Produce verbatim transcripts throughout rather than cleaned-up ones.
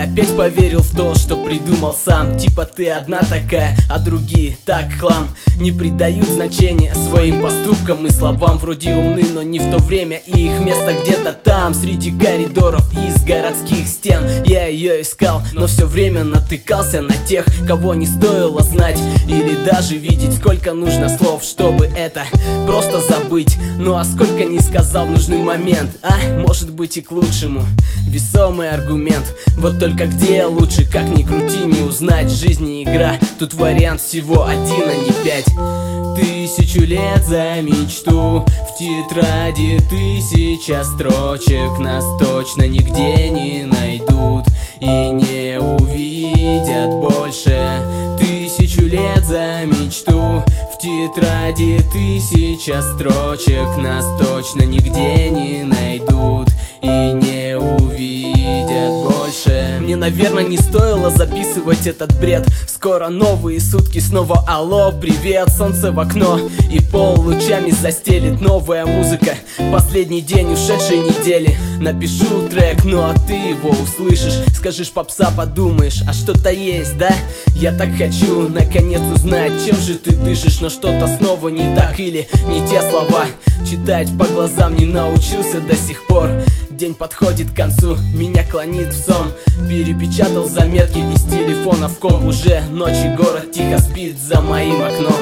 опять поверил в то, что придумал сам. Типа ты одна такая, а другие так хлам. Не придают значения своим поступкам и словам. Вроде умны, но не в то время, и их место где-то там, среди коридоров из городских стен. Я ее искал, но все время натыкался на тех, кого не стоило знать или даже видеть. Сколько нужно слов, чтобы это просто забыть. Ну а сколько не сказал в нужный момент, а может быть и к лучшему. Весомый аргумент, вот только где лучше, как ни крути, не узнать. Жизнь не игра, тут вариант всего один, а не пять. Тысячу лет за мечту, в тетради тысяча строчек. Нас точно нигде не найдут и не увидят больше. Тысячу лет за мечту, в тетради тысяча строчек. Нас точно нигде не найдут и не увидят больше. Мне, наверное, не стоило записывать этот бред. Скоро новые сутки, снова алло, привет. Солнце в окно и пол лучами застелит новая музыка. Последний день ушедшей недели. Напишу трек, ну а ты его услышишь. Скажешь попса, подумаешь, а что-то есть, да? Я так хочу наконец узнать, чем же ты дышишь. Но что-то снова не так или не те слова. Читать по глазам не научился до сих пор. День подходит к концу, меня клонит в сон. Перепечатал заметки из телефона в комп. Уже ночи, город тихо спит за моим окном.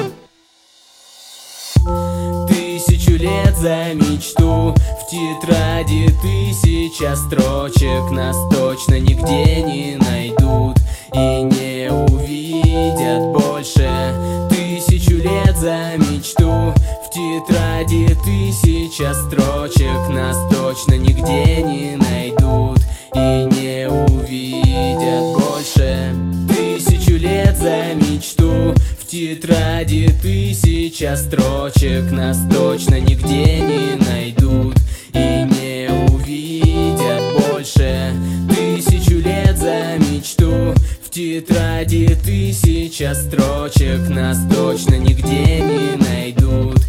Тысячу лет за мечту, в тетради тысяча строчек. Нас точно нигде не найдут и не увидят больше. Тысячу лет за мечту, в тетради тысяча строчек. Нас точно нигде не найдут и не увидят больше. Тысячу лет за мечту, в тетради тысяча строчек. Нас точно нигде не найдут и не увидят больше. Тысячу лет за мечту, в тетради тысяча строчек. Нас точно нигде не найдут